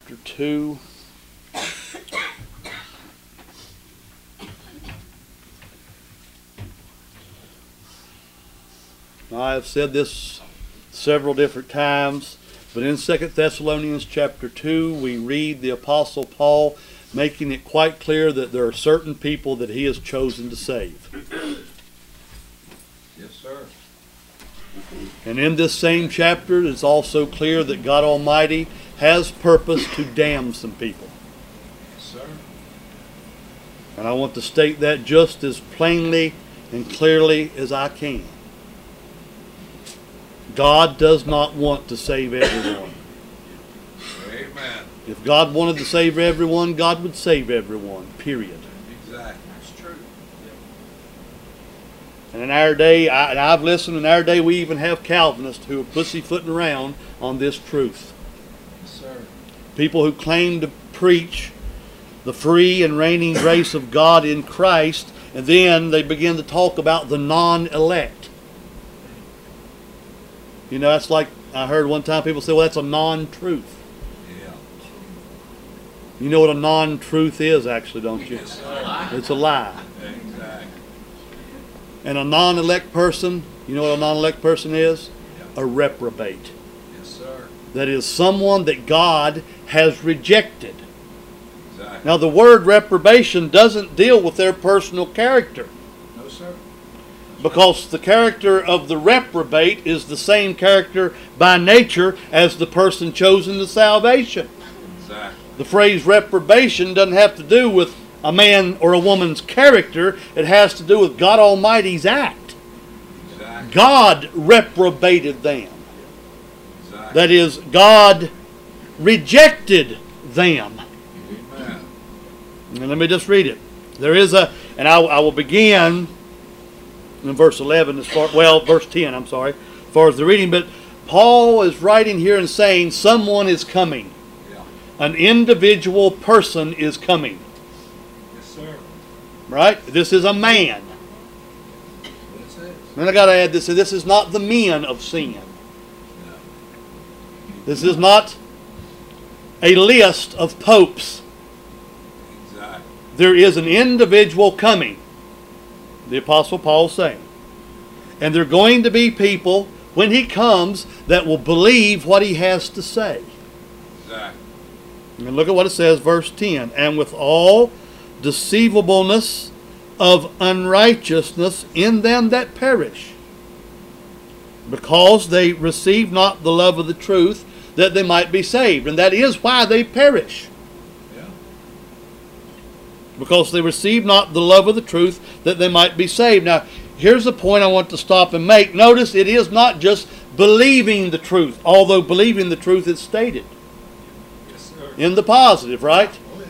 chapter 2. I have said this several different times, but in 2 Thessalonians chapter 2, we read the Apostle Paul making it quite clear that there are certain people that he has chosen to save. Yes, sir. And in this same chapter, it's also clear that God Almighty has purpose to damn some people. Yes, sir. And I want to state that just as plainly and clearly as I can. God does not want to save everyone. Amen. If God wanted to save everyone, God would save everyone, period. Exactly. That's true. And in our day, I've listened, in our day we even have Calvinists who are pussyfooting around on this truth. Yes, sir. People who claim to preach the free and reigning grace of God in Christ, and then they begin to talk about the non-elect. You know, that's like, I heard one time people say, well, that's a non-truth. Yeah. You know what a non-truth is, actually, don't you? Yes, sir. It's a lie. Exactly. And a non-elect person, you know what a non-elect person is? Yep. A reprobate. Yes, sir. That is someone that God has rejected. Exactly. Now, the word reprobation doesn't deal with their personal character, No, sir. because the character of the reprobate is the same character by nature as the person chosen to salvation. Exactly. The phrase reprobation doesn't have to do with a man or a woman's character. It has to do with God Almighty's act. Exactly. God reprobated them. Exactly. That is, God rejected them. Amen. And let me just read it. There is a, and I will begin in verse 11, verse 10, I'm sorry, as far as the reading. But Paul is writing here and saying someone is coming. Yeah. An individual person is coming. Yes, sir. Right? This is a man. That's what it says. And I got to add this. This is not the men of sin. No. This is not a list of popes. Exactly. There is an individual coming. The Apostle Paul is saying. And there are going to be people, when he comes, that will believe what he has to say. Exactly. And look at what it says, verse 10. And with all deceivableness of unrighteousness in them that perish, because they receive not the love of the truth, that they might be saved. And that is why they perish. Yeah. Because they receive not the love of the truth, that they might be saved. Now, here's the point I want to stop and make. Notice it is not just believing the truth, although believing the truth is stated Yes, sir. in the positive, right? Oh, yeah.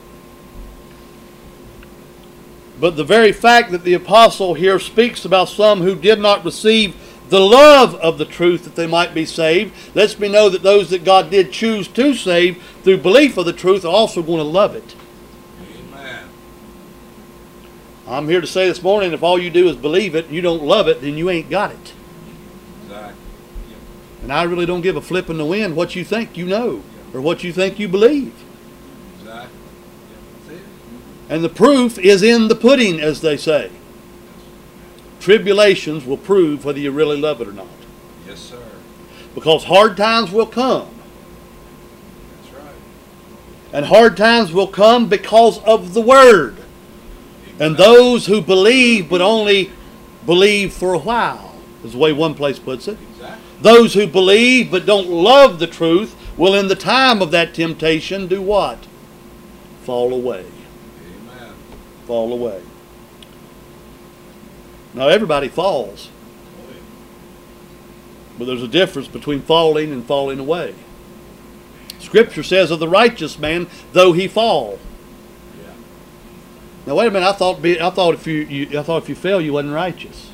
But the very fact that the apostle here speaks about some who did not receive the love of the truth that they might be saved, lets me know that those that God did choose to save through belief of the truth are also going to love it. Amen. I'm here to say this morning, if all you do is believe it and you don't love it, then you ain't got it. Exactly. And I really don't give a flip in the wind what you think you know or what you think you believe. Exactly. That's it. And the proof is in the pudding, as they say. Tribulations will prove whether you really love it or not. Yes, sir. Because hard times will come. That's right. And hard times will come because of the Word. And those who believe but only believe for a while, is the way one place puts it. Exactly. Those who believe but don't love the truth will in the time of that temptation do what? Fall away. Amen. Fall away. Now everybody falls. Oh, yeah. But there's a difference between falling and falling away. Scripture says of the righteous man, though he fall. Yeah. Now wait a minute. I thought if you fail, you wasn't righteous.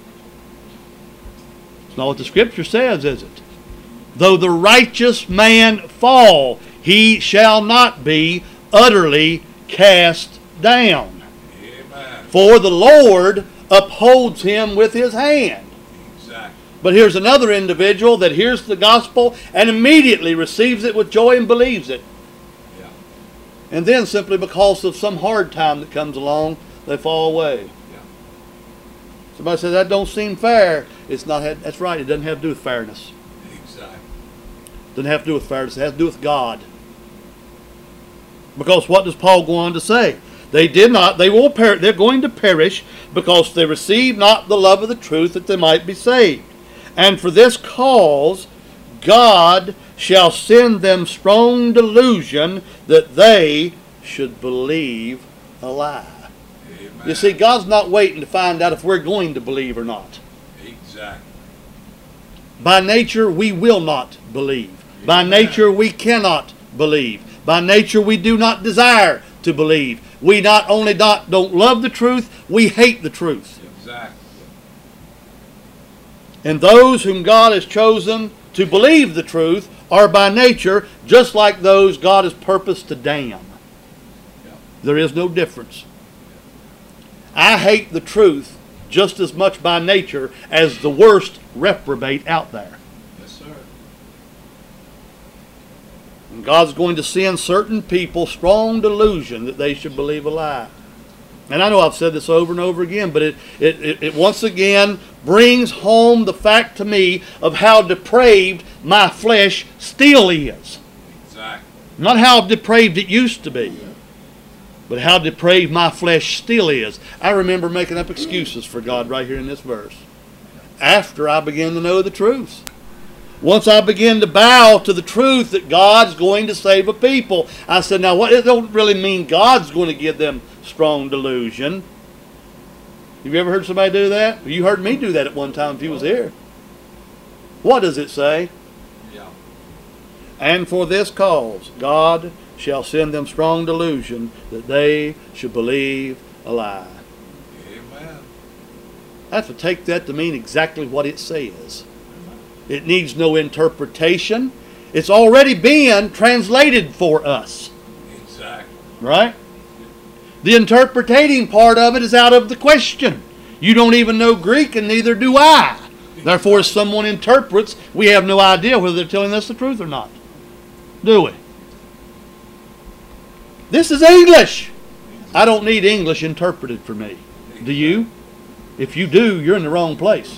It's not what the Scripture says, is it? Though the righteous man fall, he shall not be utterly cast down. Amen. For the Lord upholds him with his hand. Exactly. But here's another individual that hears the gospel and immediately receives it with joy and believes it. And then simply because of some hard time that comes along, they fall away. Yeah. Somebody says, that don't seem fair. It's not. That's right. It doesn't have to do with fairness. Exactly. It doesn't have to do with fairness. It has to do with God. Because what does Paul go on to say? They did not. They will perish. They're going to perish because they receive not the love of the truth that they might be saved. And for this cause, God shall send them strong delusion that they should believe a lie. Amen. You see, God's not waiting to find out if we're going to believe or not. Exactly. By nature, we will not believe. By Amen. nature, we cannot believe. By nature, we do not desire to believe. We not only don't love the truth, we hate the truth. Exactly. And those whom God has chosen to believe the truth are by nature just like those God has purposed to damn. Yeah. There is no difference. I hate the truth just as much by nature as the worst reprobate out there. Yes, sir. And God's going to send certain people strong delusion that they should believe a lie. And I know I've said this over and over again, but it once again brings home the fact to me of how depraved my flesh still is. Exactly. Not how depraved it used to be, but how depraved my flesh still is. I remember making up excuses for God right here in this verse. After I began to know the truth. Once I began to bow to the truth that God's going to save a people, I said, now what? It don't really mean God's going to give them strong delusion. Have you ever heard somebody do that? You heard me do that at one time if you was here. What does it say? Yeah. And for this cause, God shall send them strong delusion that they should believe a lie. Amen. I have to take that to mean exactly what it says. It needs no interpretation. It's already been translated for us. Exactly. Right? The interpreting part of it is out of the question. You don't even know Greek, and neither do I. Therefore, if someone interprets, we have no idea whether they're telling us the truth or not. Do we? This is English. I don't need English interpreted for me. Do you? If you do, you're in the wrong place.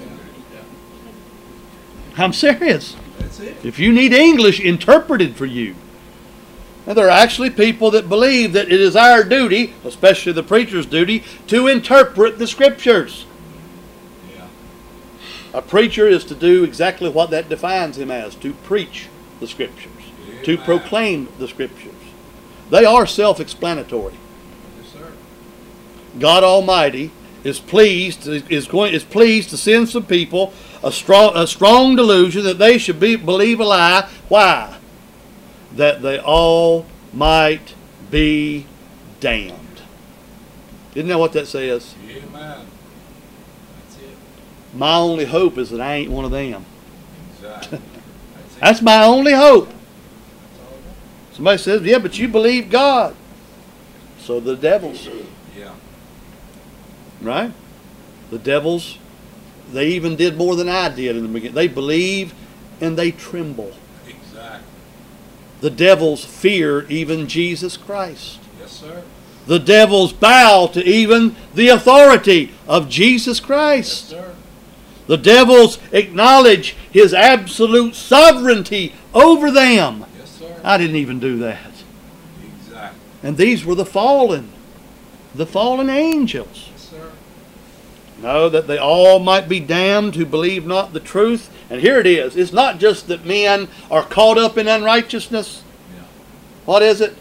I'm serious. That's it. If you need English interpreted for you. Now, there are actually people that believe that it is our duty, especially the preacher's duty, to interpret the Scriptures. Yeah. A preacher is to do exactly what that defines him as, to preach the Scriptures, to Amen. proclaim the Scriptures. They are self-explanatory. Yes, sir. God Almighty is pleased to send some people a strong delusion that they should believe a lie. Why? That they all might be damned. Isn't that what that says? Amen. That's it. My only hope is that I ain't one of them. Exactly. That's it. That's my only hope. That's all I want. Somebody says, yeah, but you believe God. So the devils, Yeah. right? The devils, they even did more than I did in the beginning. They believe and they tremble. Exactly. The devils fear even Jesus Christ. Yes, sir. The devils bow to even the authority of Jesus Yes, Christ. sir. The devils acknowledge His absolute sovereignty over them. Yes, sir. I didn't even do that. Exactly. And these were the fallen angels. Yes, sir. No, that they all might be damned who believe not the truth. And here it is. It's not just that men are caught up in unrighteousness. Yeah. What is it?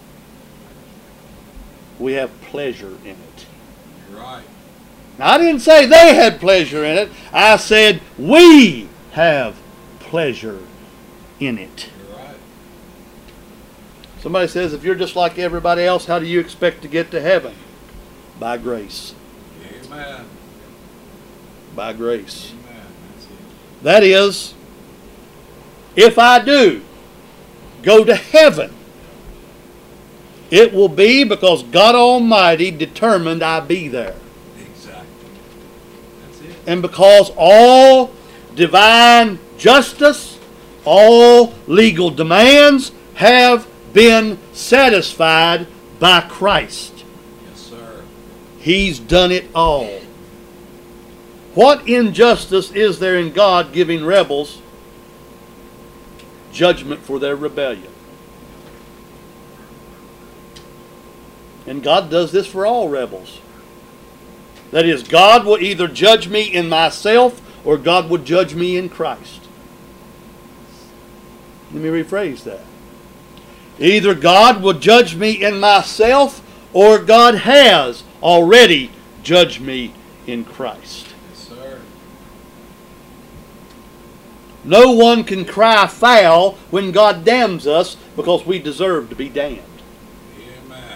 We have pleasure in it. You're right. Now, I didn't say they had pleasure in it. I said we have pleasure in it. You're right. Somebody says, if you're just like everybody else, how do you expect to get to heaven? By grace. Amen. By grace. Amen. That's it. That is, if I do go to heaven, it will be because God Almighty determined I be there. Exactly. That's it. And because all divine justice, all legal demands have been satisfied by Christ. Yes, sir. He's done it all. What injustice is there in God giving rebels judgment for their rebellion? And God does this for all rebels. That is, God will either judge me in myself or God will judge me in Christ. Let me rephrase that. Either God will judge me in myself or God has already judged me in Christ. Yes, sir. No one can cry foul when God damns us because we deserve to be damned. Amen.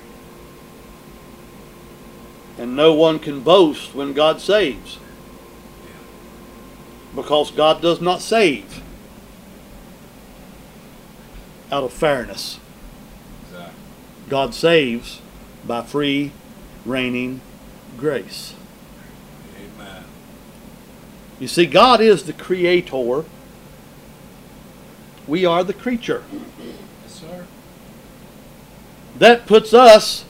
And no one can boast when God saves, because God does not save out of fairness. Exactly. God saves by free, reigning grace. Amen. You see, God is the creator. We are the creature. Yes, sir. That puts us...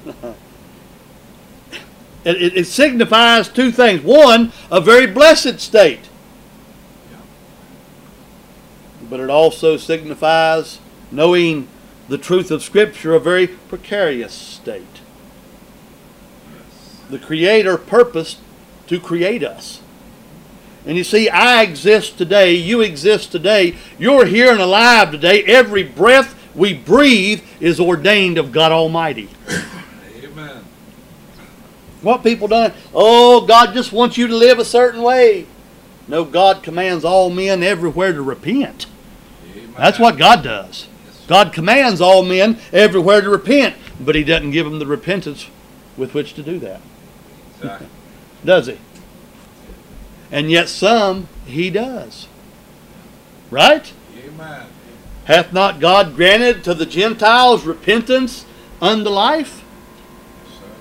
It signifies two things. One, a very blessed state. Yeah. But it also signifies, knowing the truth of Scripture, a very precarious state. Yes. The Creator purposed to create us. And you see, I exist today, you exist today, you're here and alive today. Every breath we breathe is ordained of God Almighty. Amen. What people done? Oh, God just wants you to live a certain way. No, God commands all men everywhere to repent. Amen. That's what God does. Yes, sir. God commands all men everywhere to repent, but He doesn't give them the repentance with which to do that. Exactly. Does He? And yet some He does. Right? Amen. Hath not God granted to the Gentiles repentance unto life? Yes, sir.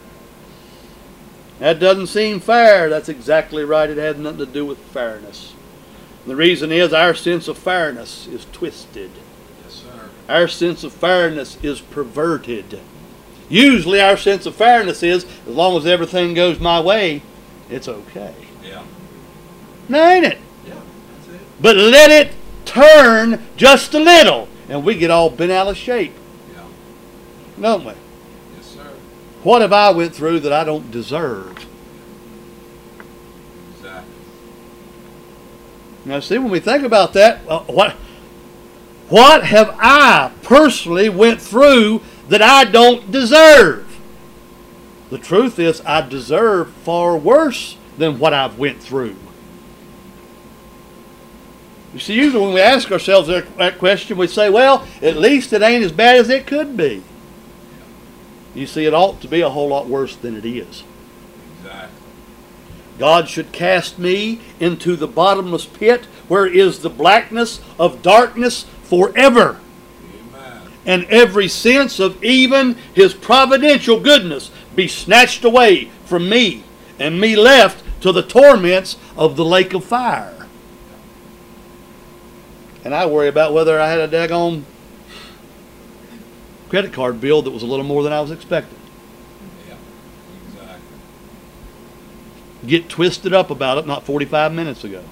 That doesn't seem fair. That's exactly right. It has nothing to do with fairness. The reason is our sense of fairness is twisted. Yes, sir. Our sense of fairness is perverted. Usually our sense of fairness is, as long as everything goes my way, it's okay. Yeah. Now ain't it? Yeah. That's it. But let it turn just a little, and we get all bent out of shape, Yeah. don't we? Yes, sir. What have I went through that I don't deserve? Exactly. Now see, when we think about that, what have I personally went through that I don't deserve? The truth is, I deserve far worse than what I've went through. You see, usually when we ask ourselves that question, we say, well, at least it ain't as bad as it could be. You see, it ought to be a whole lot worse than it is. Exactly. God should cast me into the bottomless pit where is the blackness of darkness forever. Amen. And every sense of even His providential goodness be snatched away from me, and me left to the torments of the lake of fire. And I worry about whether I had a daggone credit card bill that was a little more than I was expecting. Yeah. Exactly. Get twisted up about it not 45 minutes ago.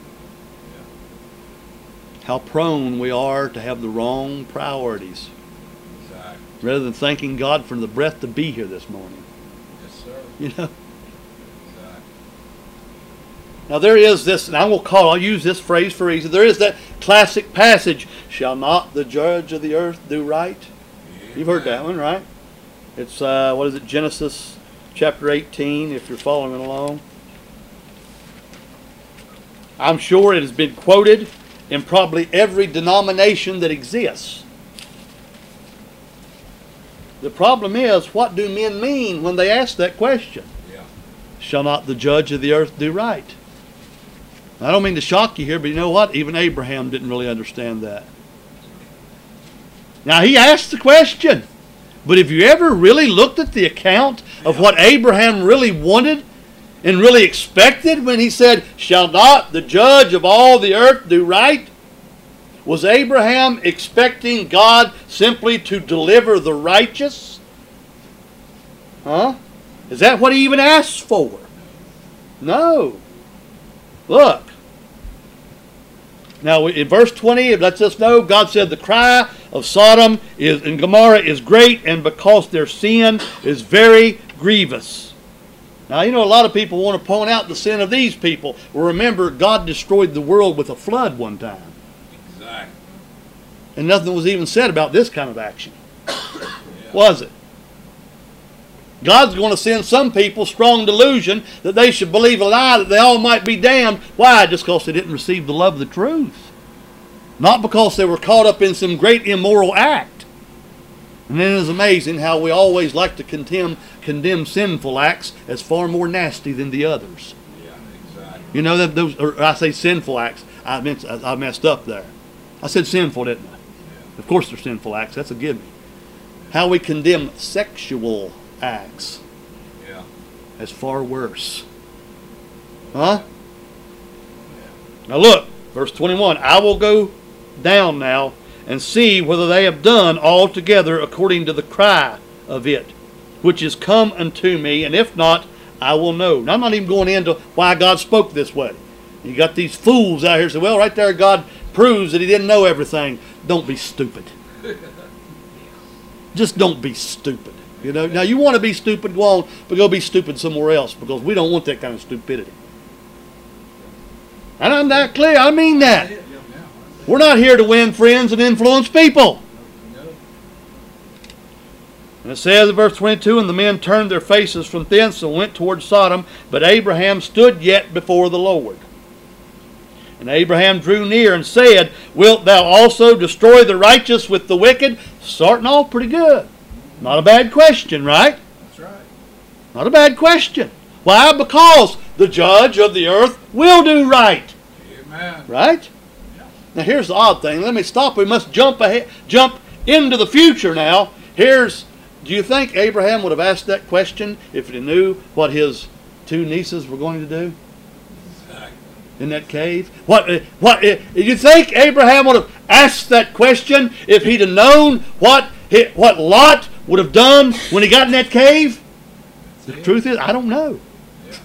Yeah. How prone we are to have the wrong priorities, Exactly. rather than thanking God for the breath to be here this morning. Yes, sir. You know. Exactly. Now there is this, and I'll use this phrase for a reason. There is that classic passage, shall not the judge of the earth do right? You've heard that one, right? It's, what is it, Genesis chapter 18, if you're following along. I'm sure it has been quoted in probably every denomination that exists. The problem is, what do men mean when they ask that question? Yeah. Shall not the judge of the earth do right? I don't mean to shock you here, but you know what? Even Abraham didn't really understand that. Now, he asked the question, but have you ever really looked at the account of what Abraham really wanted and really expected when he said, shall not the judge of all the earth do right? Was Abraham expecting God simply to deliver the righteous? Huh? Is that what he even asked for? No. Look. Now in verse 20 it lets us know God said the cry of Sodom and Gomorrah is great, and because their sin is very grievous. Now you know a lot of people want to point out the sin of these people. Well, remember God destroyed the world with a flood one time. Exactly. And nothing was even said about this kind of action. Yeah. Was it? God's going to send some people strong delusion that they should believe a lie that they all might be damned. Why? Just because they didn't receive the love of the truth. Not because they were caught up in some great immoral act. And it is amazing how we always like to condemn sinful acts as far more nasty than the others. Yeah, exactly. You know, that those, or I say sinful acts. I messed up there. I said sinful, didn't I? Yeah. Of course they're sinful acts. That's a gimme. How we condemn sexual acts Yeah. as far worse. Huh? Yeah. Now look, verse 21. I will go down now and see whether they have done altogether according to the cry of it, which is come unto me, and if not, I will know. Now I'm not even going into why God spoke this way. You got these fools out here say, well, right there God proves that he didn't know everything. Don't be stupid. Just don't be stupid. You know, now you want to be stupid, go on, but go be stupid somewhere else, because we don't want that kind of stupidity. And I'm that clear. I mean that. We're not here to win friends and influence people. And it says in verse 22, and the men turned their faces from thence and went toward Sodom, but Abraham stood yet before the Lord. And Abraham drew near and said, wilt thou also destroy the righteous with the wicked? Starting off pretty good. Not a bad question, right? That's right. Not a bad question. Why? Because the judge of the earth will do right. Amen. Right? Yeah. Now here's the odd thing. Let me stop. We must jump ahead, jump into the future now. Do you think Abraham would have asked that question if he knew what his two nieces were going to do Exactly. in that cave? You think Abraham would have asked that question if he'd have known what Lot would have done when he got in that cave? The truth is, I don't know. Yeah.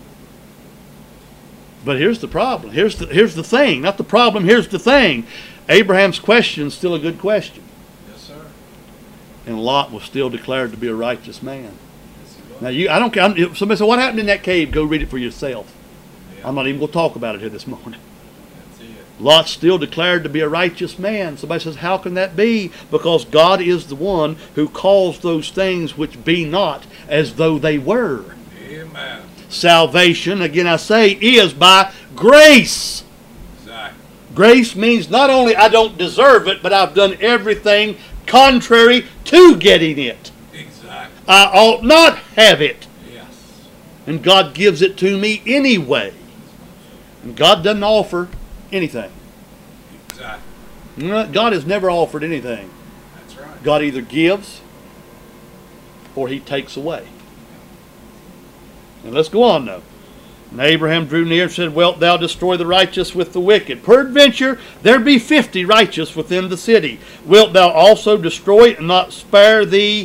But here's the problem. Here's the thing. Not the problem. Here's the thing. Abraham's question is still a good question. Yes, sir. And Lot was still declared to be a righteous man. Yes, he was. Now I don't care. If somebody said, what happened in that cave? Go read it for yourself. Yeah. I'm not even going to talk about it here this morning. That's it. Lot's still declared to be a righteous man. Somebody says, how can that be? Because God is the one who calls those things which be not as though they were. Amen. Salvation, again I say, is by grace. Exactly. Grace means not only I don't deserve it, but I've done everything contrary to getting it. Exactly. I ought not have it. Yes. And God gives it to me anyway. And God doesn't offer anything. Exactly. God has never offered anything. That's right. God either gives or he takes away. And let's go on now. And Abraham drew near and said, wilt thou destroy the righteous with the wicked? Peradventure there be 50 righteous within the city. Wilt thou also destroy and not spare thee?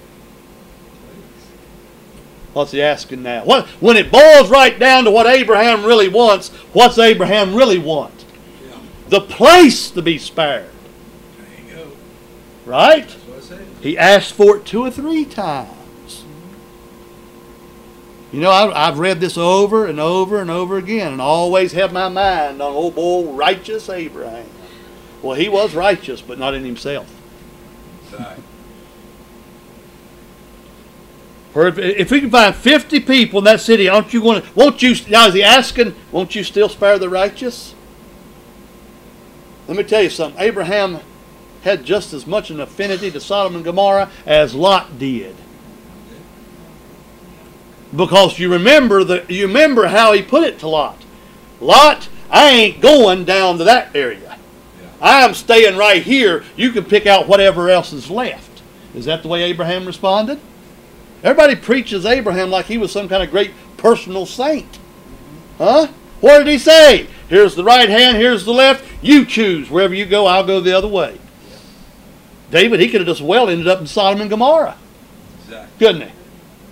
What's he asking now? When it boils right down to what Abraham really wants, what's Abraham really want? Yeah. The place to be spared. There you go. Right? That's what I said. He asked for it 2 or 3 times. You know, I've read this over and over and over again, and always had my mind on old boy righteous Abraham. Well, he was righteous, but not in himself. Exactly. If we can find 50 people in that city, aren't you going to? Won't you? Now is he asking? Won't you still spare the righteous? Let me tell you something. Abraham had just as much an affinity to Sodom and Gomorrah as Lot did. Because you remember how he put it to Lot. Lot, I ain't going down to that area. Yeah. I'm staying right here. You can pick out whatever else is left. Is that the way Abraham responded? Everybody preaches Abraham like he was some kind of great personal saint. Huh? What did he say? Here's the right hand, here's the left. You choose. Wherever you go, I'll go the other way. David, he could have just well ended up in Sodom and Gomorrah. Exactly. Couldn't he?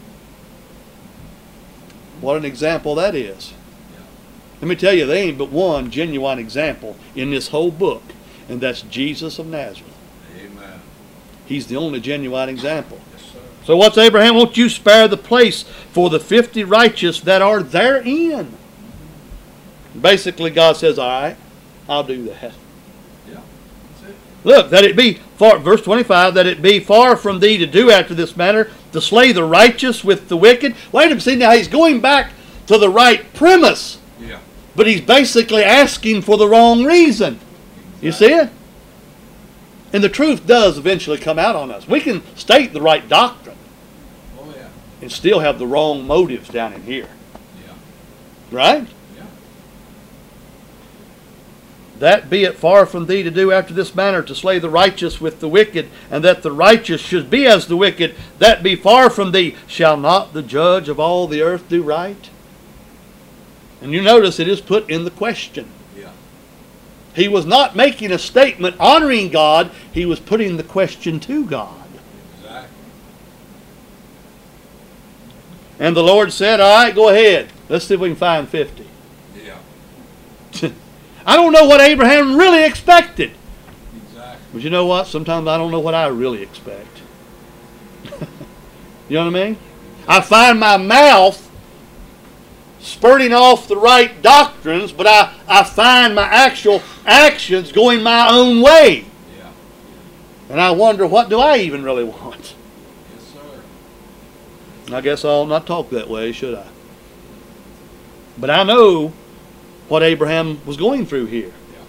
What an example that is. Let me tell you, there ain't but one genuine example in this whole book, and that's Jesus of Nazareth. Amen. He's the only genuine example. Yes, sir. So what's Abraham? Won't you spare the place for the 50 righteous that are therein? Basically, God says, all right, I'll do that. Yeah. That's it. Look, that it be far, verse 25, that it be far from thee to do after this manner, to slay the righteous with the wicked. Wait a minute, see, now he's going back to the right premise, Yeah. but he's basically asking for the wrong reason. You see it? And the truth does eventually come out on us. We can state the right doctrine Oh, yeah. and still have the wrong motives down in here. Yeah. Right? Yeah. That be it far from thee to do after this manner, to slay the righteous with the wicked, and that the righteous should be as the wicked. That be far from thee. Shall not the judge of all the earth do right? And you notice it is put in the question. Yeah. He was not making a statement honoring God. He was putting the question to God. Exactly. And the Lord said, all right, go ahead. Let's see if we can find 50. Yeah. I don't know what Abraham really expected. Exactly. But you know what? Sometimes I don't know what I really expect. You know what I mean? I find my mouth spurting off the right doctrines, but I find my actual actions going my own way. Yeah. And I wonder, what do I even really want? Yes, sir. I guess I'll not talk that way, should I? But I know what Abraham was going through here. Yeah.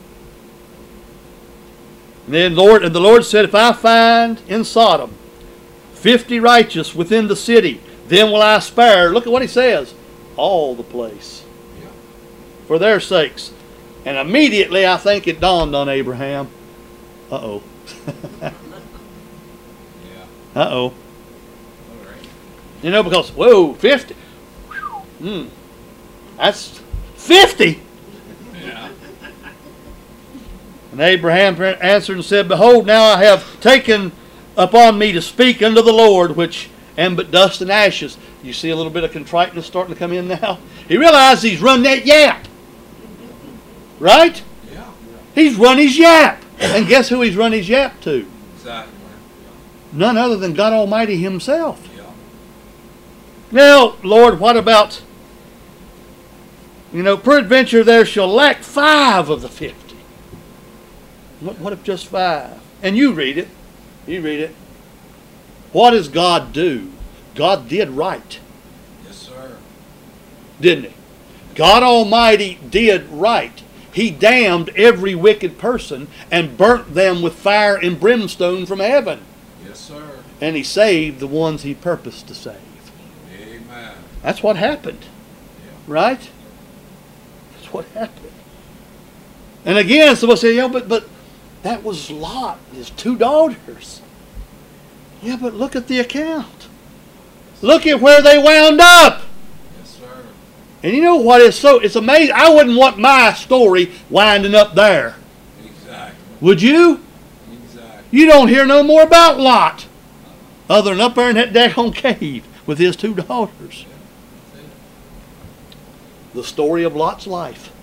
And then the Lord said, if I find in Sodom 50 righteous within the city, then will I spare, look at what he says, all the place. Yeah. For their sakes. And immediately I think it dawned on Abraham, uh-oh. Yeah. Uh-oh. All right. You know, because, whoa, 50. That's 50. Yeah. And Abraham answered and said, behold, now I have taken upon me to speak unto the Lord, which am but dust and ashes. You see a little bit of contriteness starting to come in now? He realized he's run that yap. Right? Yeah. He's run his yap. And guess who he's run his yap to? Exactly. None other than God Almighty himself. Yeah. Now, Lord, what about, peradventure there shall lack 5 of the 50. What if just 5? And you read it. You read it. What does God do? God did right. Yes, sir. Didn't he? God Almighty did right. He damned every wicked person and burnt them with fire and brimstone from heaven. Yes, sir. And he saved the ones he purposed to save. Amen. That's what happened. Yeah. Right? That's what happened. And again, someone say, but that was Lot, his 2 daughters. Yeah, but look at the account. Look at where they wound up. Yes, sir. And you know what is it's amazing. I wouldn't want my story winding up there. Exactly. Would you? Exactly. You don't hear no more about Lot. Other than up there in that daggone cave with his 2 daughters. The story of Lot's life.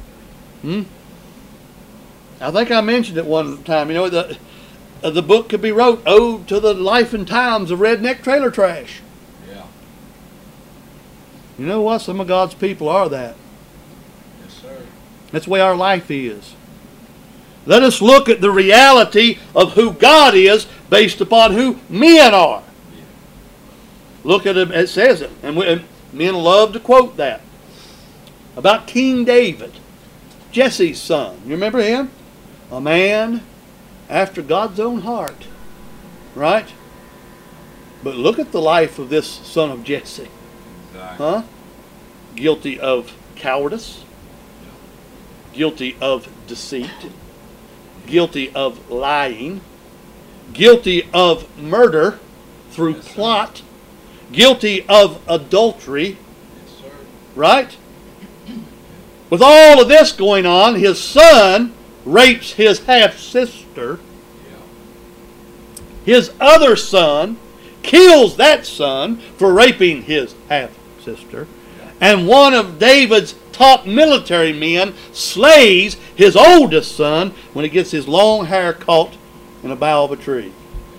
I think I mentioned it one time. The book could be wrote, Ode to the Life and Times of Redneck Trailer Trash. Yeah. You know what? Some of God's people are that. Yes, sir. That's the way our life is. Let us look at the reality of who God is based upon who men are. Yeah. Look at it, it says it. And men love to quote that. About King David, Jesse's son. You remember him? A man after God's own heart. Right? But look at the life of this son of Jesse. Exactly. Huh? Guilty of cowardice. Guilty of deceit. Guilty of lying. Guilty of murder through Yes, sir. plot. Guilty of adultery. Yes, sir. Right? With all of this going on, his son rapes his half-sister. His other son kills that son for raping his half-sister. And one of David's top military men slays his oldest son when he gets his long hair caught in a bough of a tree.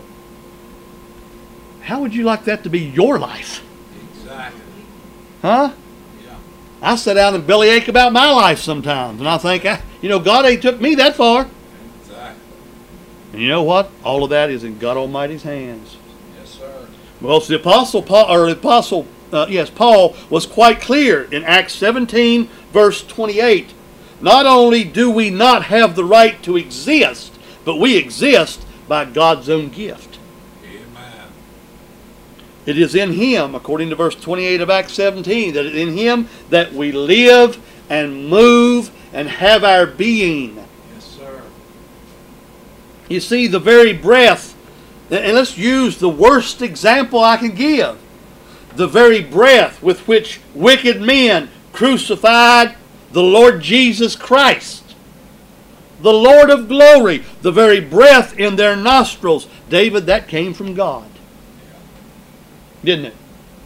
How would you like that to be your life? Exactly. Huh? Yeah. I sit down and bellyache about my life sometimes, and I think, God ain't took me that far. Exactly. And you know what? All of that is in God Almighty's hands. Yes, sir. Well, so the Apostle Paul was quite clear in Acts 17, verse 28. Not only do we not have the right to exist, but we exist by God's own gift. Amen. It is in Him, according to verse 28 of Acts 17, that it is in Him that we live and move and have our being. Yes, sir. You see, the very breath, and let's use the worst example I can give. The very breath with which wicked men crucified the Lord Jesus Christ, the Lord of glory, the very breath in their nostrils. David, that came from God. Didn't it?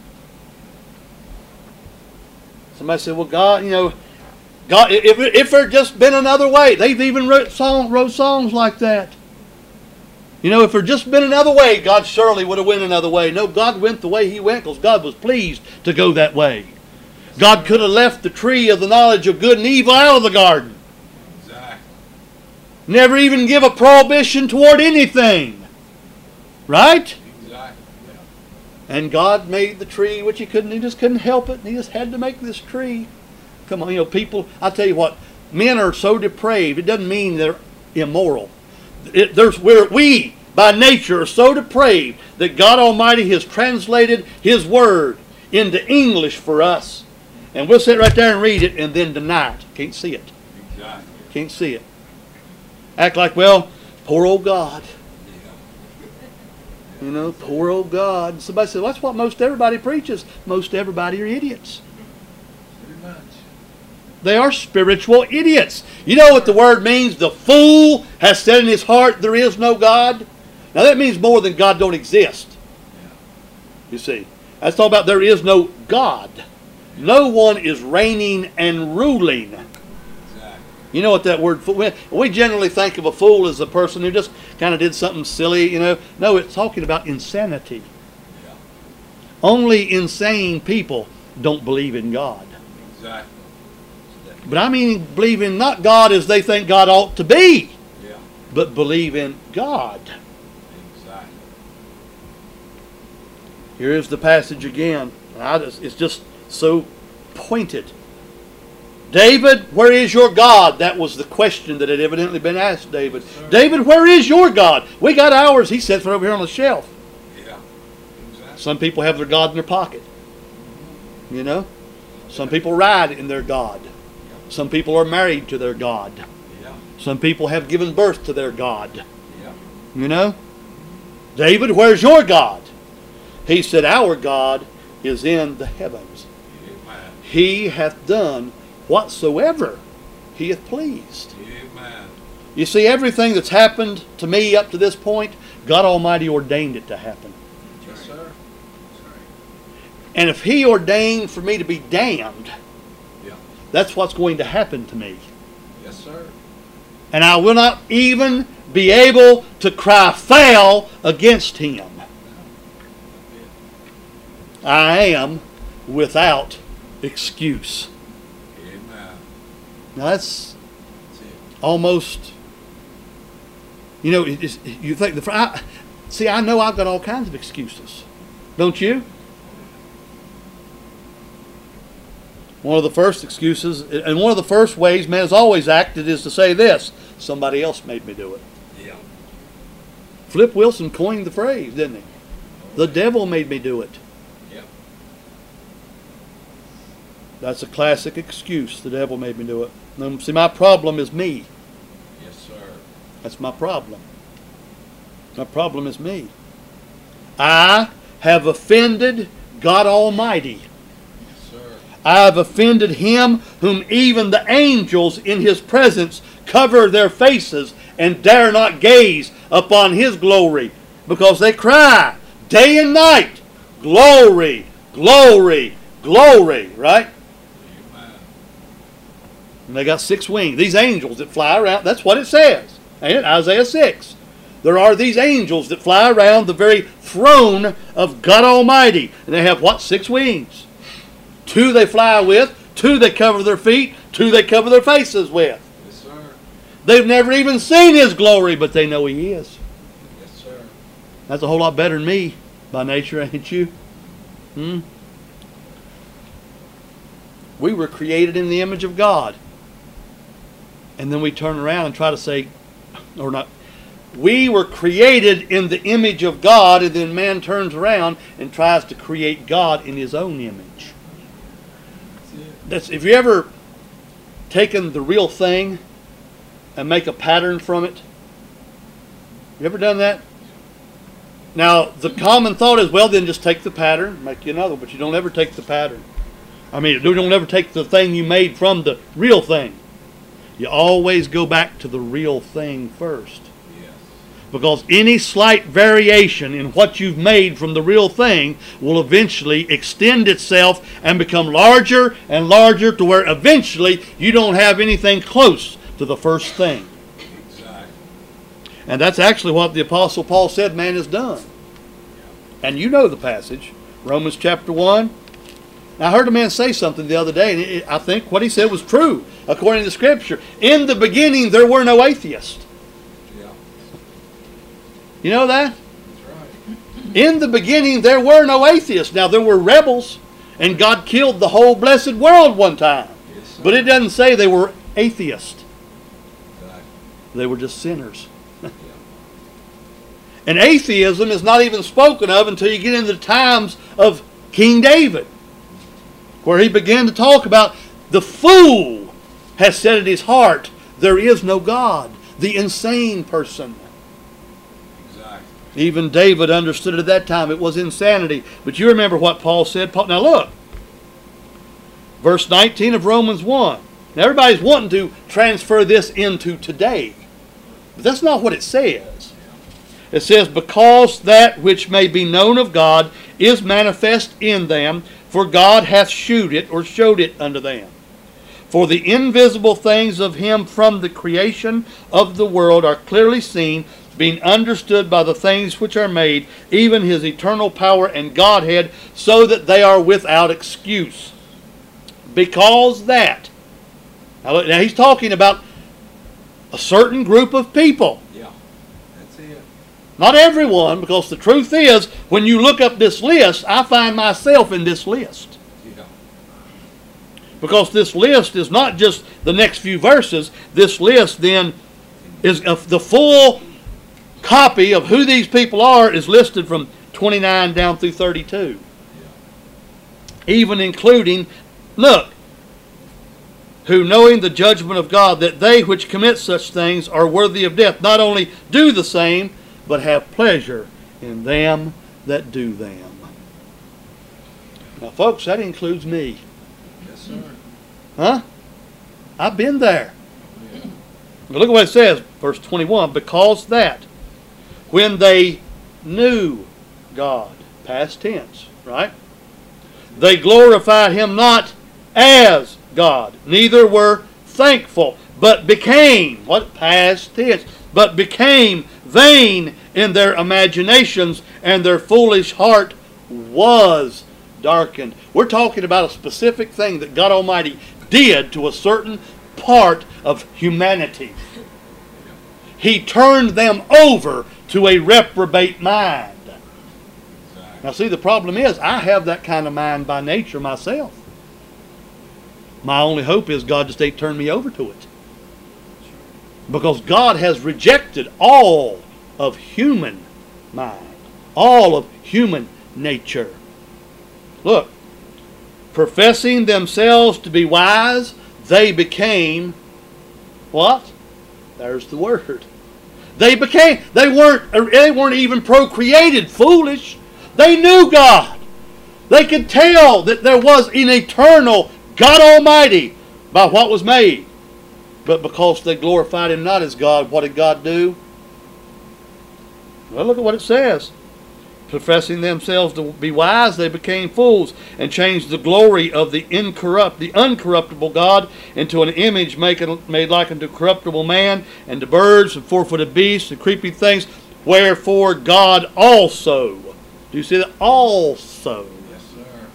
Somebody said, well, God, God, if there had just been another way. They've even wrote songs like that. If there had just been another way, God surely would have went another way. No, God went the way He went because God was pleased to go that way. God could have left the tree of the knowledge of good and evil out of the garden. Exactly. Never even give a prohibition toward anything. Right? Exactly. Yeah. And God made the tree, which He just couldn't help it. And He just had to make this tree. Come on, people, I tell you what, men are so depraved, it doesn't mean they're immoral. We, by nature, are so depraved that God Almighty has translated His Word into English for us. And we'll sit right there and read it and then deny it. Can't see it. Exactly. Can't see it. Act like, well, poor old God. Poor old God. Somebody said, well, that's what most everybody preaches. Most everybody are idiots. Pretty much. They are spiritual idiots. You know what the word means? The fool has said in his heart, there is no God. Now that means more than God don't exist. You see. That's all about there is no God. No one is reigning and ruling. Exactly. You know what that word fool, we generally think of a fool as a person who just kind of did something silly, No, it's talking about insanity. Yeah. Only insane people don't believe in God. Exactly. But I mean believe in not God as they think God ought to be, Yeah. but believe in God. Exactly. Here is the passage again. It's just so pointed. David, where is your God? That was the question that had evidently been asked David. David, where is your God? We got ours. He sits right over here on the shelf. Yeah. Exactly. Some people have their God in their pocket. Some people ride in their God. Some people are married to their God. Yeah. Some people have given birth to their God. Yeah. David, where's your God? He said, our God is in the heavens. Amen. He hath done whatsoever He hath pleased. Amen. You see, everything that's happened to me up to this point, God Almighty ordained it to happen. Yes, sir. That's right. And if He ordained for me to be damned, Yeah. that's what's going to happen to me. Yes, sir. And I will not even be able to cry foul against Him. I am without excuse. Amen. Now that's That's it. almost, you think, I know I've got all kinds of excuses. Don't you? One of the first excuses, and one of the first ways man has always acted is to say this: somebody else made me do it. Yeah. Flip Wilson coined the phrase, didn't he? The devil made me do it. Yep. That's a classic excuse. The devil made me do it. Now, see, my problem is me. Yes, sir. That's my problem. My problem is me. I have offended God Almighty. Yes, sir. I have offended him whom even the angels in his presence cover their faces and dare not gaze upon his glory, because they cry day and night, glory, glory, glory, right? Amen. And they got 6 wings. These angels that fly around, that's what it says. Ain't it? Isaiah 6. There are these angels that fly around the very throne of God Almighty. And they have what? 6 wings. 2 they fly with, 2 they cover their feet, 2 they cover their faces with. Yes, sir. They've never even seen his glory, but they know he is. Yes, sir. That's a whole lot better than me by nature, ain't you? We were created in the image of God. And then we turn around and try to say, or not, we were created in the image of God, and then man turns around and tries to create God in his own image. If you ever taken the real thing and make a pattern from it? You ever done that? Now, the common thought is, well, then just take the pattern, make you another, but you don't ever take the pattern. I mean, you don't ever take the thing you made from the real thing. You always go back to the real thing first. Yes. Because any slight variation in what you've made from the real thing will eventually extend itself and become larger and larger to where eventually you don't have anything close to the first thing. Exactly. And that's actually what the Apostle Paul said man has done. And you know the passage, Romans chapter 1. Now, I heard a man say something the other day, and I think what he said was true, according to Scripture. In the beginning, there were no atheists. Yeah. You know that? That's right. In the beginning, there were no atheists. Now, there were rebels, and God killed the whole blessed world one time. Yes, sir. But it doesn't say they were atheists. Exactly. They were just sinners. Yeah. And atheism is not even spoken of until you get into the times of King David, where he began to talk about the fool has said in his heart, there is no God. The insane person. Exactly. Even David understood it at that time. It was insanity. But you remember what Paul said. Now look. Verse 19 of Romans 1. Now everybody's wanting to transfer this into today. But that's not what it says. It says, because that which may be known of God is manifest in them, for God hath shewed it unto them. For the invisible things of him from the creation of the world are clearly seen, being understood by the things which are made, even his eternal power and Godhead, so that they are without excuse. Because that. Now he's talking about a certain group of people. Yeah. That's it. Not everyone, because the truth is, when you look up this list, I find myself in this list. Yeah. Because this list is not just the next few verses. This list then is the full copy of who these people are is listed from 29 down through 32. Yeah. Even including, look, who knowing the judgment of God, that they which commit such things are worthy of death, not only do the same, but have pleasure in them that do them. Now, folks, that includes me. Yes, sir. Huh? I've been there. Yeah. Now look at what it says, verse 21. Because that when they knew God, past tense, right? They glorified him not as God, neither were thankful, but became, what? Past tense. But became vain in their imaginations, and their foolish heart was darkened. We're talking about a specific thing that God Almighty did to a certain part of humanity. He turned them over to a reprobate mind. Exactly. Now see, the problem is, I have that kind of mind by nature myself. My only hope is God just ain't turned me over to it. Because God has rejected all of human mind, all of human nature. Look, professing themselves to be wise, they became what? There's the word. They weren't even procreated foolish. They knew God. They could tell that there was an eternal God Almighty by what was made. But because they glorified Him not as God, what did God do? Well, look at what it says. Professing themselves to be wise, they became fools and changed the glory of the uncorruptible God into an image made like unto corruptible man, and to birds and four-footed beasts and creepy things. Wherefore God also, do you see that? Also Yes, sir.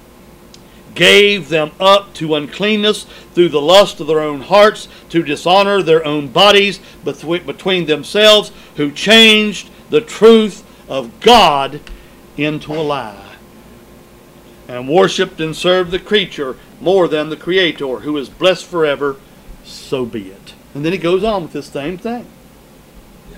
gave them up to uncleanness through the lust of their own hearts, to dishonor their own bodies between themselves, who changed the truth of God into a lie, and worshipped and served the creature more than the Creator, who is blessed forever. So be it. And then he goes on with this same thing. Yeah.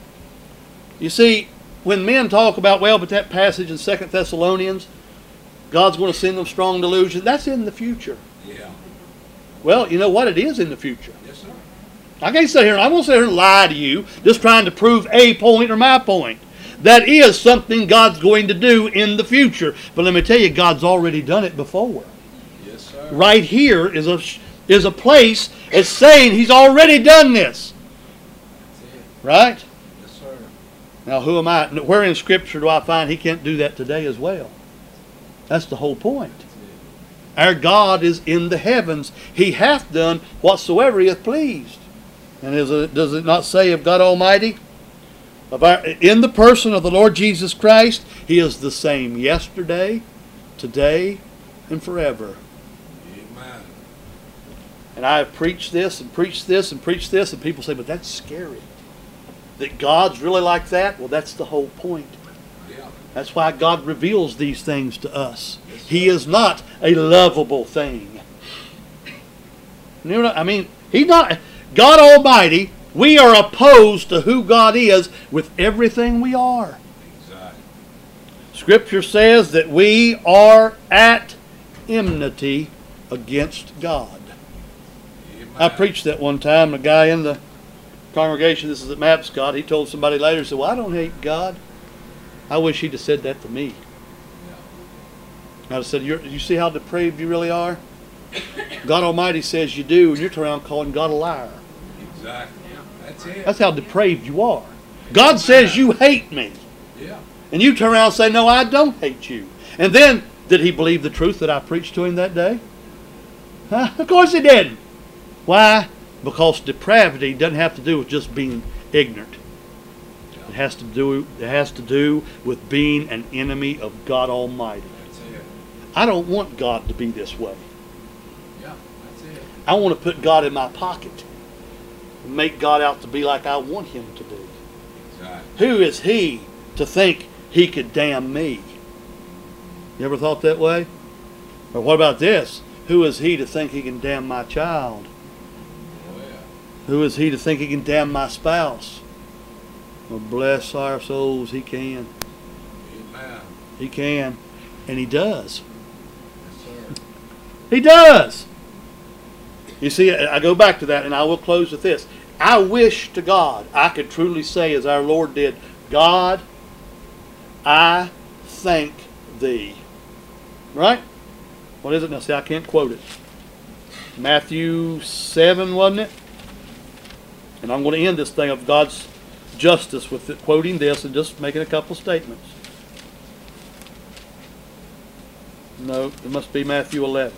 You see, when men talk about, well, but that passage in 2 Thessalonians, God's going to send them strong delusion, that's in the future. Yeah. Well, you know what? It is in the future. Yes, sir. I can't sit here and I won't sit here and lie to you, just trying to prove a point or my point. That is something God's going to do in the future. But let me tell you, God's already done it before. Yes, sir. Right here is a place it's saying He's already done this. That's it. Right? Yes, sir. Now, who am I? Where in Scripture do I find He can't do that today as well? That's the whole point. That's it. Our God is in the heavens. He hath done whatsoever He hath pleased. And does it not say of God Almighty? In the person of the Lord Jesus Christ, He is the same yesterday, today, and forever. Amen. And I have preached this and preached this and preached this, and people say, but that's scary. That God's really like that? Well, that's the whole point. Yeah. That's why God reveals these things to us. He is not a lovable thing. You know, I mean, He's not God Almighty. We are opposed to who God is with everything we are. Exactly. Scripture says that we are at enmity against God. Amen. I preached that one time. A guy in the congregation, this is at Mapscott, he told somebody later, he said, well, I don't hate God. I wish he'd have said that to me. Yeah. I said, you see how depraved you really are? God Almighty says you do, and you're turning around calling God a liar. Exactly. That's it. That's how depraved you are. God says you hate me. Yeah. And you turn around and say, no, I don't hate you. And then, did he believe the truth that I preached to him that day? Huh? Of course he didn't. Why? Because depravity doesn't have to do with just being ignorant. It has to do with being an enemy of God Almighty. That's it. I don't want God to be this way. Yeah. That's it. I want to put God in my pocket and make God out to be like I want Him to be. Exactly. Who is He to think He could damn me? You ever thought that way? Or what about this? Who is He to think He can damn my child? Oh, yeah. Who is He to think He can damn my spouse? Well, bless our souls, He can. Amen. He can. And He does. Yes, sir. He does. You see, I go back to that, and I will close with this. I wish to God I could truly say, as our Lord did, God, I thank Thee. Right? What is it? Now, see, I can't quote it. Matthew 7, wasn't it? And I'm going to end this thing of God's justice with it, quoting this and just making a couple statements. No, it must be Matthew 11.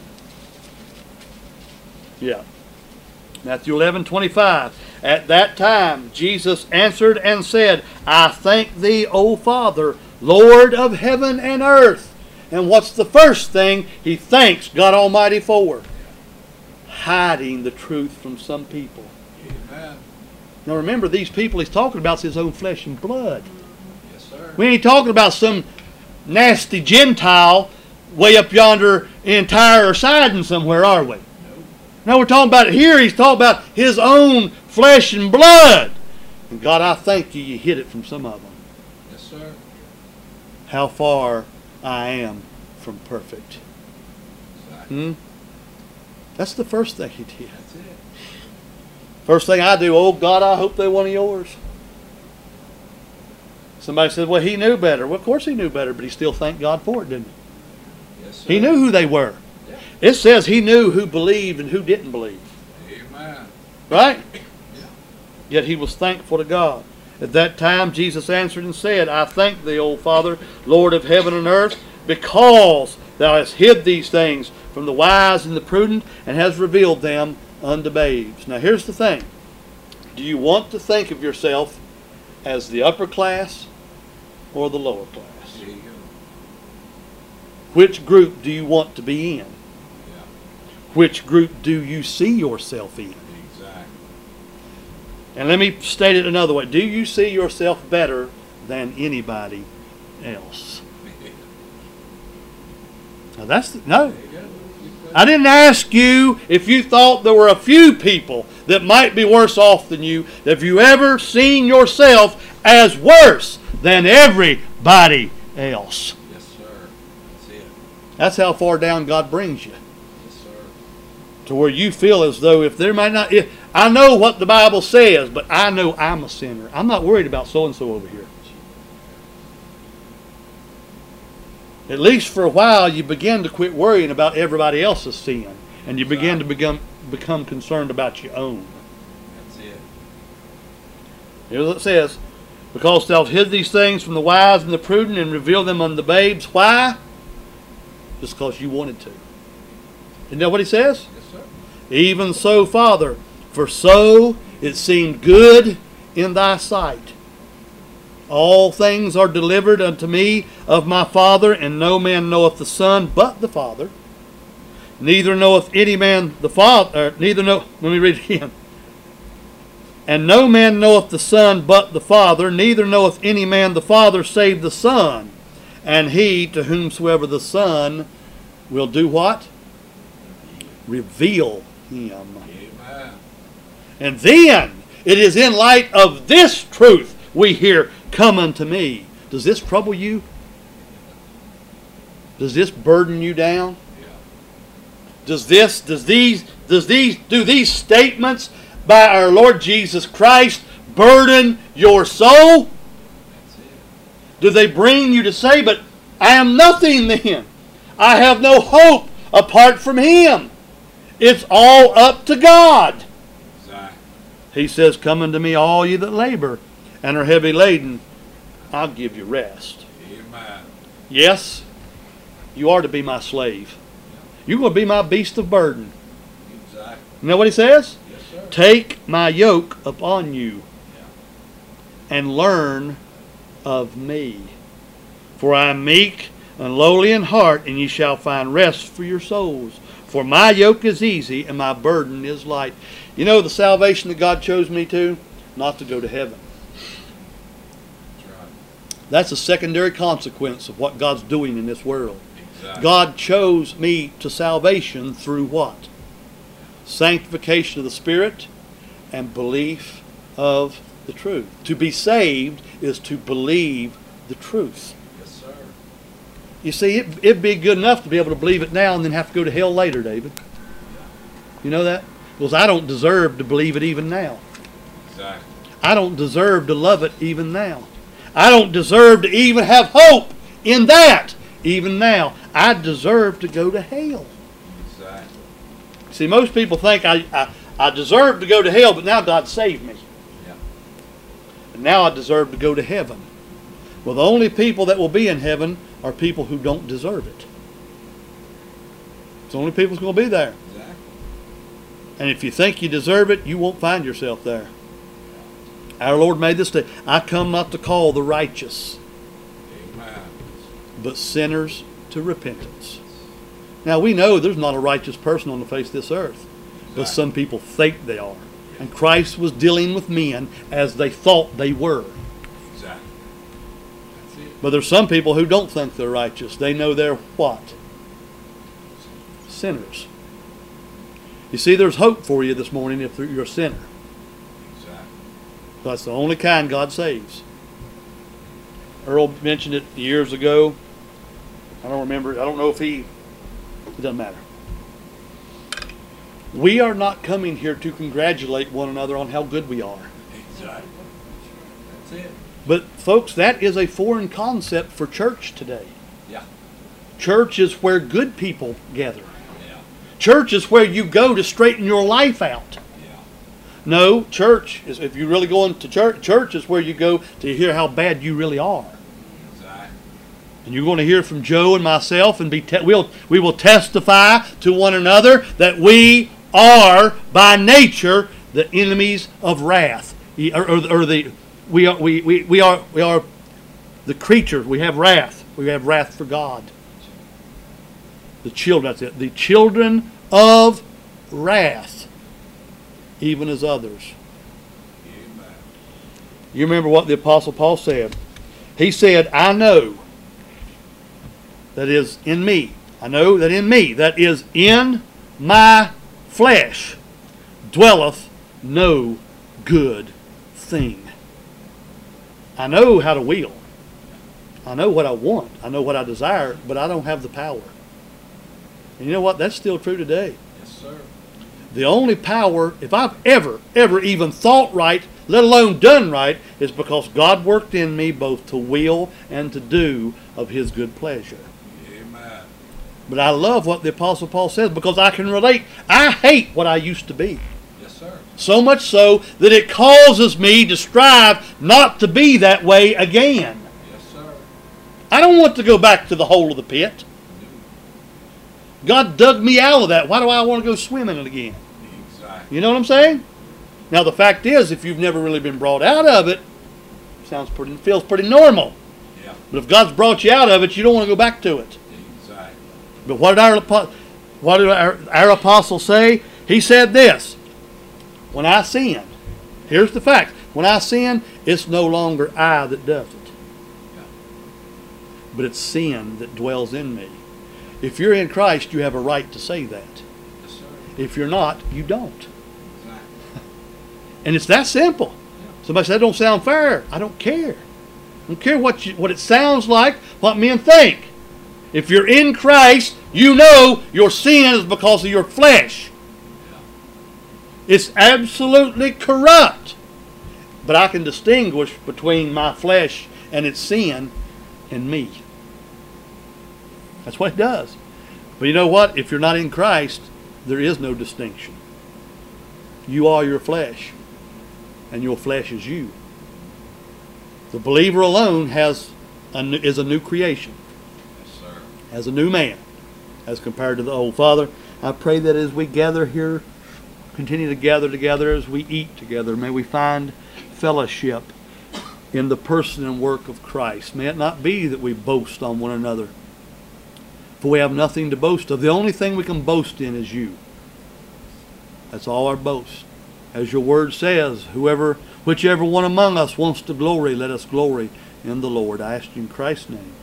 Yeah. Matthew 11:25. At that time Jesus answered and said, I thank Thee, O Father, Lord of heaven and earth. And what's the first thing he thanks God Almighty for? Hiding the truth from some people. Amen. Now remember, these people he's talking about is his own flesh and blood. Yes, sir. We ain't talking about some nasty Gentile way up yonder in Tyre or Sidon somewhere, are we? No. No, we're talking about it here. He's talking about his own flesh and blood. And God, I thank you, you hid it from some of them. Yes, sir. How far I am from perfect. Exactly. That's the first thing he did. That's it. First thing I do, oh God, I hope they're one of yours. Somebody said, well, he knew better. Well, of course he knew better, but he still thanked God for it, didn't he? Yes, Yes, sir. He knew who they were. Yeah. It says he knew who believed and who didn't believe. Amen. Right? Yeah. Yet he was thankful to God. At that time Jesus answered and said, I thank thee, O Father, Lord of heaven and earth, because thou hast hid these things from the wise and the prudent, and hast revealed them unto babes. Now here's the thing. Do you want to think of yourself as the upper class or the lower class? There you go. Which group do you want to be in? Yeah. Which group do you see yourself in? Exactly. And let me state it another way. Do you see yourself better than anybody else? Now no. There you go. I didn't ask you if you thought there were a few people that might be worse off than you. Have you ever seen yourself as worse than everybody else? Yes, sir. That's it. That's how far down God brings you. Yes, sir. To where you feel as though if there might not... I know what the Bible says, but I know I'm a sinner. I'm not worried about so-and-so over here. At least for a while, you begin to quit worrying about everybody else's sin, and you begin to become concerned about your own. That's it. Here's what it says. Because thou hast hid these things from the wise and the prudent, and revealed them unto the babes. Why? Just because you wanted to. Isn't that what he says? Yes, sir. Even so, Father, for so it seemed good in thy sight. All things are delivered unto me of my Father, and no man knoweth the Son but the Father. Neither knoweth any man the Father, let me read it again. And no man knoweth the Son but the Father, neither knoweth any man the Father save the Son, and he to whomsoever the Son will do what? Reveal him. Amen. And then it is in light of this truth we hear, come unto me. Does this trouble you? Does this burden you down? Yeah. Do these statements by our Lord Jesus Christ burden your soul? That's it. Do they bring you to say, but I am nothing then. I have no hope apart from Him. It's all up to God. Exactly. He says, come unto me all ye that labor and are heavy laden, I'll give you rest. Amen. Yes, you are to be my slave. You're going to be my beast of burden. Exactly. You know what he says? Yes, sir. Take my yoke upon you Yeah. and learn of me. For I am meek and lowly in heart, and ye shall find rest for your souls. For my yoke is easy and my burden is light. You know the salvation that God chose me to? Not to go to heaven. That's right. That's a secondary consequence of what God's doing in this world. Exactly. God chose me to salvation through what? Sanctification of the Spirit and belief of the truth. To be saved is to believe the truth. Yes, sir. You see, it'd be good enough to be able to believe it now and then have to go to hell later, David. You know that? Because I don't deserve to believe it even now. Exactly. I don't deserve to love it even now. I don't deserve to even have hope in that even now. I deserve to go to hell. Exactly. See, most people think I deserve to go to hell, but now God saved me. Yeah. And now I deserve to go to heaven. Well, the only people that will be in heaven are people who don't deserve it. It's the only people who's going to be there. Exactly. And if you think you deserve it, you won't find yourself there. Our Lord made this day. I come not to call the righteous, Amen. but sinners to repentance. Now we know there's not a righteous person on the face of this earth, but some people think they are. And Christ was dealing with men as they thought they were. Exactly. That's it. But there's some people who don't think they're righteous. They know they're what? Sinners. You see, there's hope for you this morning if you're a sinner. Exactly. That's the only kind God saves. Earl mentioned it years ago. I don't remember. I don't know if it doesn't matter. We are not coming here to congratulate one another on how good we are. Exactly. That's it. But folks, that is a foreign concept for church today. Yeah. Church is where good people gather. Yeah. Church is where you go to straighten your life out. Yeah. No, church is, if you really go into church, church is where you go to hear how bad you really are. Exactly. And you're going to hear from Joe and myself, and we will testify to one another that we are by nature the enemies of wrath, we are the creature. We have wrath. We have wrath for God. The children. That's it. The children of wrath, even as others. Amen. You remember what the Apostle Paul said? He said, I know that is in me. I know that in me, that is in my flesh, dwelleth no good thing. I know how to will. I know what I want. I know what I desire, but I don't have the power. And you know what? That's still true today. Yes, sir. The only power, if I've ever even thought right, let alone done right, is because God worked in me both to will and to do of His good pleasure. Amen. But I love what the Apostle Paul says because I can relate. I hate what I used to be. Yes, sir. So much so that it causes me to strive not to be that way again. Yes, sir. I don't want to go back to the hole of the pit. God dug me out of that. Why do I want to go swim in it again? Exactly. You know what I'm saying? Now the fact is, if you've never really been brought out of it, feels pretty normal. Yeah. But if God's brought you out of it, you don't want to go back to it. Exactly. But what did our apostle say? He said this: when I sin, here's the fact: when I sin, it's no longer I that does it, Yeah. but it's sin that dwells in me. If you're in Christ, you have a right to say that. Yes, sir. If you're not, you don't. Exactly. And it's that simple. Somebody said, that don't sound fair. I don't care. I don't care what it sounds like, what men think. If you're in Christ, you know your sin is because of your flesh. It's absolutely corrupt. But I can distinguish between my flesh and its sin and me. That's what it does. But you know what? If you're not in Christ, there is no distinction. You are your flesh, and your flesh is you. The believer alone is a new creation, Yes, sir. as a new man, as compared to the old. Father, I pray that as we gather here, continue to gather together, as we eat together, may we find fellowship in the person and work of Christ. May it not be that we boast on one another, for we have nothing to boast of. The only thing we can boast in is you. That's all our boast. As your word says, whichever one among us wants to glory, let us glory in the Lord. I ask you in Christ's name.